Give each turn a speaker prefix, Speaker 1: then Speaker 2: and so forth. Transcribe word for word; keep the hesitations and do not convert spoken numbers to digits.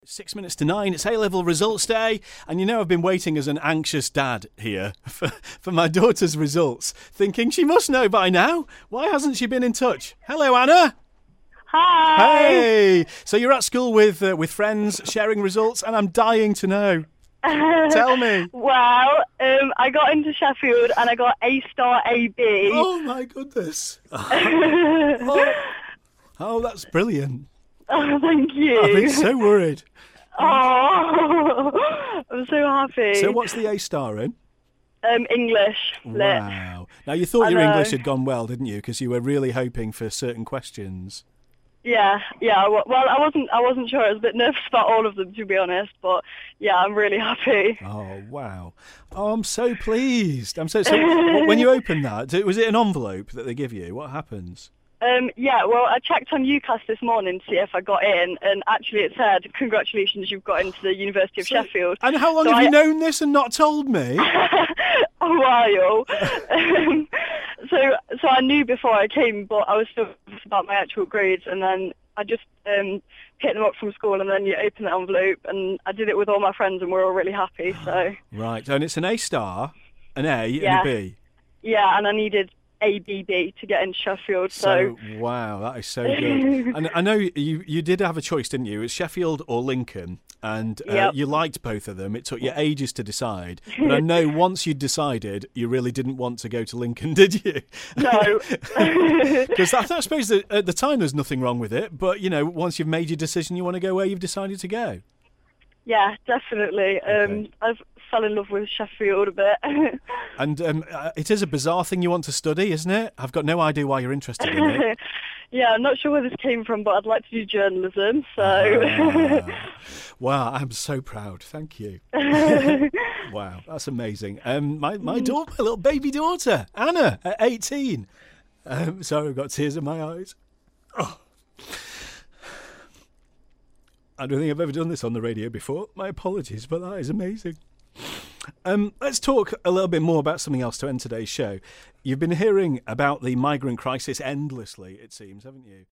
Speaker 1: Six minutes to nine, it's A-level results day, and you know I've been waiting as an anxious dad here for, for my daughter's results, thinking she must know by now. Why hasn't she been in touch? Hello, Anna.
Speaker 2: Hi.
Speaker 1: Hey. So you're at school with uh, with friends, sharing results, and I'm dying to know. Tell me.
Speaker 2: Well, um, I got into Sheffield and I got A star A B.
Speaker 1: Oh my goodness. oh. oh, that's brilliant.
Speaker 2: Oh, thank you.
Speaker 1: I've been so worried.
Speaker 2: Oh, I'm so happy.
Speaker 1: So what's the A star in?
Speaker 2: Um, English. Lit.
Speaker 1: Wow. Now you thought
Speaker 2: I
Speaker 1: your
Speaker 2: know.
Speaker 1: English had gone well, didn't you? Because you were really hoping for certain questions.
Speaker 2: Yeah, yeah. Well, I wasn't. I wasn't sure. I was a bit nervous about all of them, to be honest. But yeah, I'm really happy.
Speaker 1: Oh wow! Oh, I'm so pleased. I'm so. So when you open that, was it an envelope that they give you? What happens?
Speaker 2: Um, yeah, well, I checked on UCAS this morning to see if I got in, and actually it said, congratulations, you've got into the University of
Speaker 1: So-
Speaker 2: Sheffield.
Speaker 1: And how long
Speaker 2: So
Speaker 1: have
Speaker 2: I-
Speaker 1: you known this and not told me?
Speaker 2: A while. um, so so I knew before I came, but I was still nervous about my actual grades, and then I just um, picked them up from school, and then you open the envelope, and I did it with all my friends, and we're all really happy, so...
Speaker 1: Right, and it's an A star, an A,
Speaker 2: Yeah.
Speaker 1: and a B.
Speaker 2: Yeah, and I needed A B B to get into Sheffield, so...
Speaker 1: So wow, that is so good. And I know you you did have a choice, didn't you? It was Sheffield or Lincoln, and uh,
Speaker 2: Yep.
Speaker 1: you liked both of them. It took you ages to decide, but I know once you decided, you really didn't want to go to Lincoln, did you?
Speaker 2: No.
Speaker 1: Because I, I suppose that at the time there's nothing wrong with it, but you know, once you've made your decision, you want to go where you've decided to go.
Speaker 2: Yeah, definitely. Um,
Speaker 1: Okay.
Speaker 2: I've fell in love with Sheffield a bit.
Speaker 1: And um, uh, it is a bizarre thing you want to study, isn't it? I've got no idea why you're interested in it.
Speaker 2: Yeah, I'm not sure where this came from, but I'd like to do journalism, so...
Speaker 1: Ah. Wow, I'm so proud. Thank you. Wow, that's amazing. Um, my my daughter, my little baby daughter, Anna, at eighteen. Um, sorry, I've got tears in my eyes. Oh. I don't think I've ever done this on the radio before. My apologies, but that is amazing. Um, let's talk a little bit more about something else to end today's show. You've been hearing about the migrant crisis endlessly, it seems, haven't you?